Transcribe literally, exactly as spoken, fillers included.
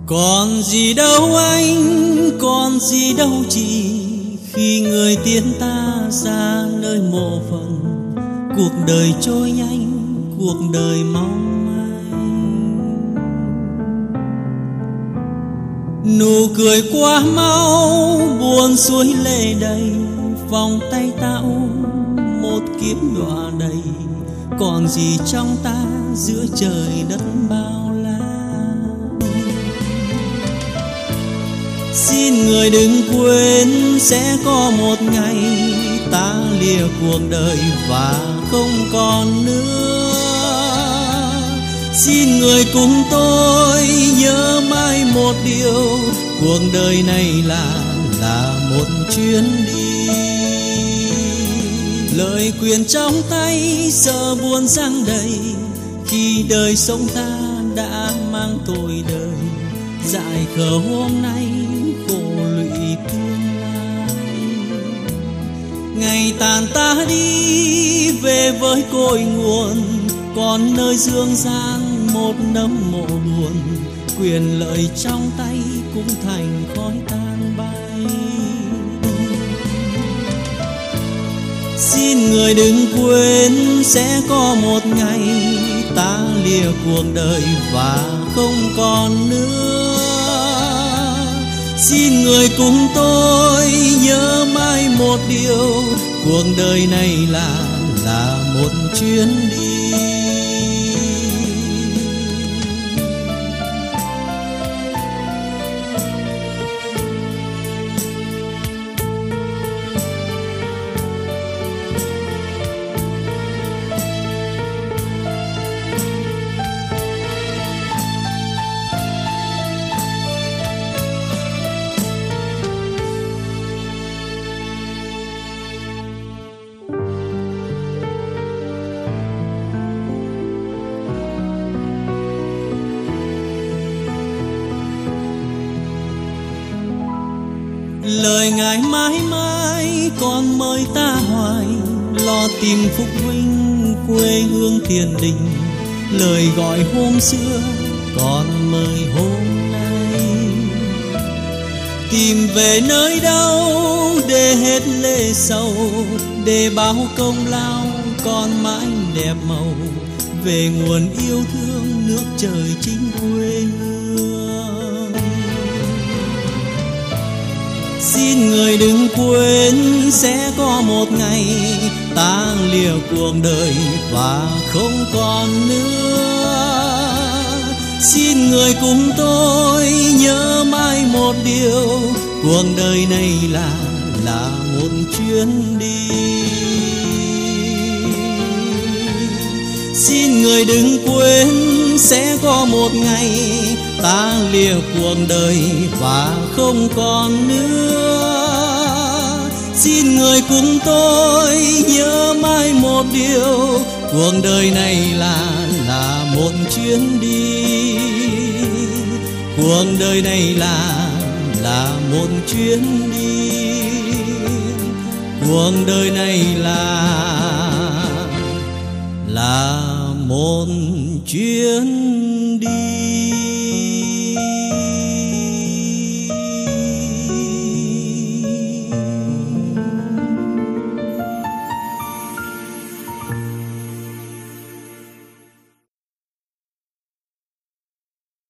Còn gì đâu anh, còn gì đâu chị, khi người tiến ta ra nơi mộ phần. Cuộc đời trôi nhanh, cuộc đời mong manh, nụ cười quá mau, buồn suối lệ đầy, vòng tay ta ôm một kiếp đọa đầy. Còn gì trong ta giữa trời đất bao la. Xin người đừng quên sẽ có một ngày ta lìa cuộc đời và không còn nữa. Xin người cùng tôi nhớ mãi một điều, cuộc đời này là là một chuyến đi. Lời quyền trong tay sợ buồn giăng đầy, khi đời sống ta đã mang tội đời. Dại khờ hôm nay khổ lụy tương lai. Ngày tàn ta đi về với cội nguồn, còn nơi dương gian một nấm mộ buồn. Quyền lợi trong tay cũng thành khói tan bay. Xin người đừng quên sẽ có một ngày ta lìa cuộc đời và không còn nữa. Xin người cùng tôi nhớ mãi một điều, cuộc đời này là là một chuyến đi. Lời ngài mãi mãi còn mời ta hoài, lo tìm phúc vinh quê hương thiền đình. Lời gọi hôm xưa còn mời hôm nay, tìm về nơi đâu để hết lệ sầu, để báo công lao còn mãi đẹp màu. Về nguồn yêu thương nước trời chính quê hương. Xin người đừng quên sẽ có một ngày ta lìa cuộc đời và không còn nữa. Xin người cùng tôi nhớ mãi một điều, cuộc đời này là là một chuyến đi. Xin người đừng quên sẽ có một ngày ta lìa cuộc đời và không còn nữa. Xin người cùng tôi nhớ mãi một điều, cuộc đời này là là một chuyến đi. Cuộc đời này là là một chuyến đi. Cuộc đời này là là một chuyến đi.